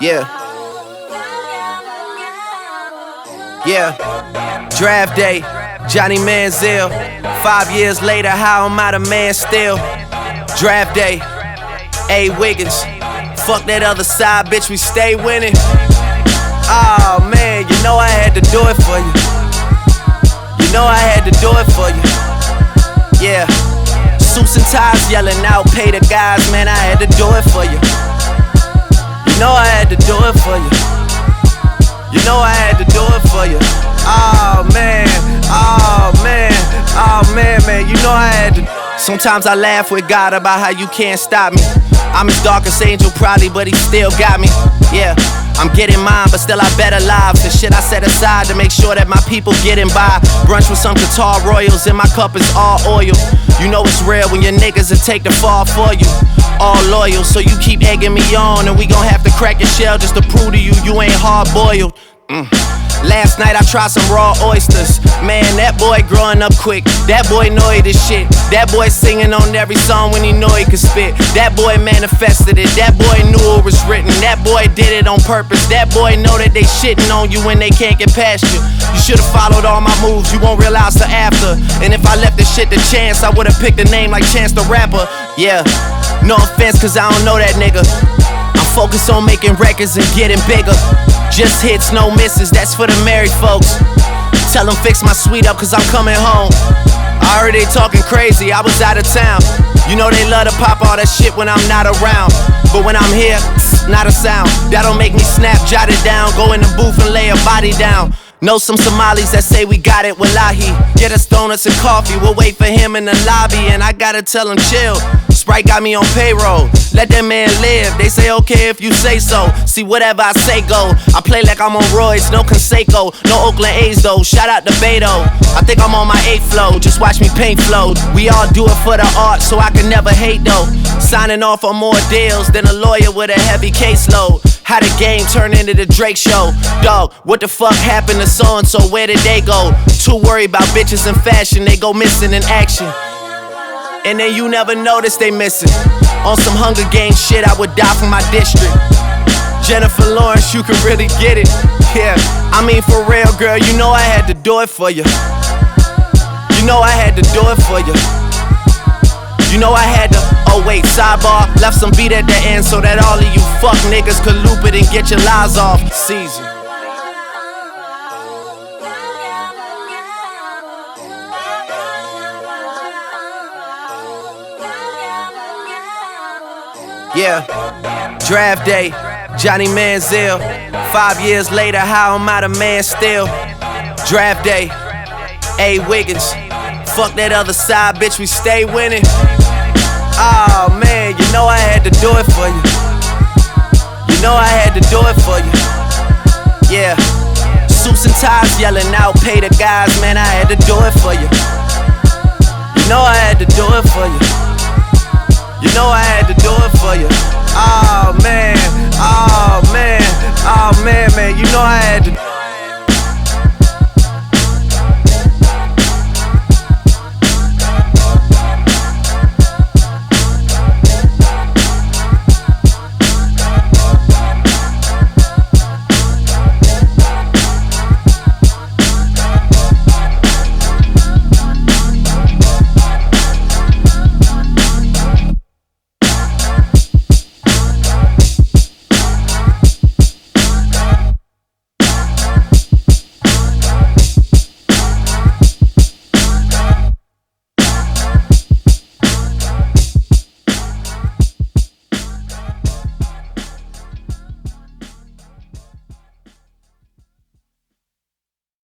Yeah. Yeah. Draft day, Johnny Manziel. 5 years later, how am I the man still? Draft day, A. Wiggins. Fuck that other side, bitch, we stay winning. Oh man, you know I had to do it for you. You know I had to do it for you. Yeah. Suits and ties yelling out, pay the guys, man, I had to do it for you. You know I had to do it for you. You know I had to do it for you. Oh man, oh man, oh man, man, you know I had to. Sometimes I laugh with God about how you can't stop me. I'm his darkest angel probably, but he still got me. Yeah, I'm getting mine, but still I better lives. The shit I set aside to make sure that my people getting by. Brunch with some Qatar Royals and my cup is all oil. You know it's real when your niggas will take the fall for you. All loyal, so you keep egging me on, and we gon' have to crack your shell just to prove to you you ain't hard-boiled. Last night I tried some raw oysters. Man, that boy growing up quick. That boy know he the shit. That boy singing on every song when he know he could spit. That boy manifested it. That boy knew it was written. That boy did it on purpose. That boy know that they shitting on you when they can't get past you. You should've followed all my moves, you won't realize till after. And if I left this shit to chance, I would've picked a name like Chance the Rapper. Yeah, no offense cause I don't know that nigga. I'm focused on making records and getting bigger. Just hits, no misses, that's for the married folks. Tell them fix my suite up cause I'm coming home. I heard they talking crazy, I was out of town. You know they love to pop all that shit when I'm not around. But when I'm here, not a sound. That'll make me snap, jot it down. Go in the booth and lay a body down. Know some Somalis that say we got it, wallahi. Get us donuts and coffee, we'll wait for him in the lobby. And I gotta tell him chill, Sprite got me on payroll. Let that man live, they say okay if you say so. See whatever I say go, I play like I'm on roids, no Conseco. No Oakland A's though, shout out to Beto. I think I'm on my 8th flow, just watch me paint flow. We all do it for the art, so I can never hate though. Signing off on more deals than a lawyer with a heavy caseload. How the game turned into the Drake show. Dog, what the fuck happened to so-and-so, where did they go? Too worried about bitches in fashion, they go missing in action. And then you never notice they missing. On some Hunger Games shit, I would die for my district. Jennifer Lawrence, you can really get it. Yeah, I mean for real, girl, you know I had to do it for you. You know I had to do it for you. You know I had to, oh wait, sidebar, left some beat at the end so that all of you fuck niggas could loop it and get your lies off. Season. Yeah, draft day, Johnny Manziel. 5 years later, how am I the man still? Draft day, A. Wiggins. Fuck that other side, bitch, we stay winning. Oh man, you know I had to do it for you. You know I had to do it for you. Yeah, suits and ties yelling out, pay the guys, man, I had to do it for you. You know I had to do it for you. You know I had to do it for you. Oh man, oh man, oh man, man, you know I had to.